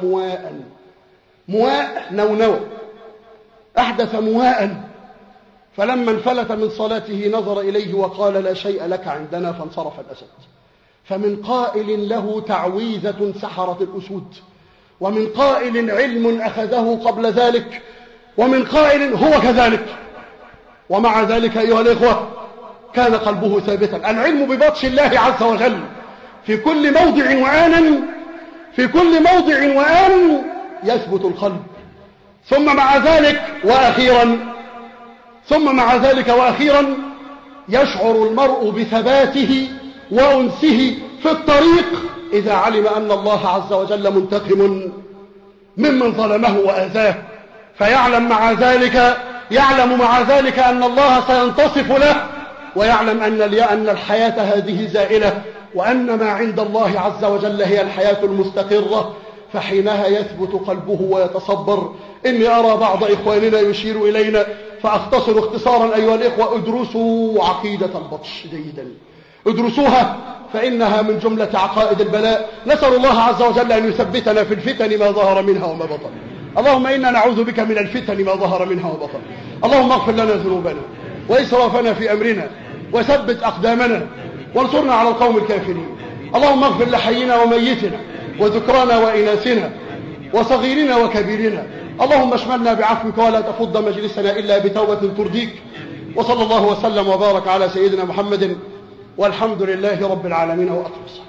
مواء نونوة، أحدث مواء. فلما انفلت من صلاته نظر إليه وقال: لا شيء لك عندنا، فانصرف الأسد. فمن قائل له تعويذة سحرت الأسود، ومن قائل علم أخذه قبل ذلك، ومن قائل هو كذلك. ومع ذلك أيها الإخوة كان قلبه ثابتا. العلم ببطش الله عز وجل في كل موضع وآن يثبت القلب. ثم مع ذلك وأخيرا يشعر المرء بثباته وأنسه في الطريق إذا علم أن الله عز وجل منتقم ممن ظلمه وآذاه، فيعلم مع ذلك أن الله سينتصف له، ويعلم أن الحياة هذه زائلة، وأن ما عند الله عز وجل هي الحياة المستقرة. فحينها يثبت قلبه ويتصبر. إني أرى بعض إخواننا يشير إلينا، فأختصر اختصارا أيها الإخوة: ادرسوا عقيدة البطش جيدا، ادرسوها، فإنها من جملة عقائد البلاء. نسأل الله عز وجل أن يثبتنا في الفتن ما ظهر منها وما بطن. اللهم إنا نعوذ بك من الفتن ما ظهر منها وبطن. اللهم اغفر لنا ذنوبنا وإسرافنا في أمرنا وثبت أقدامنا وانصرنا على القوم الكافرين. اللهم اغفر لحينا وميتنا وذكرانا وإناثنا وصغيرنا وكبيرنا. اللهم اشملنا بعفوك ولا تفض مجلسنا إلا بتوبة ترضيك. وصلى الله وسلم وبارك على سيدنا محمد والحمد لله رب العالمين وأقم الصلاة.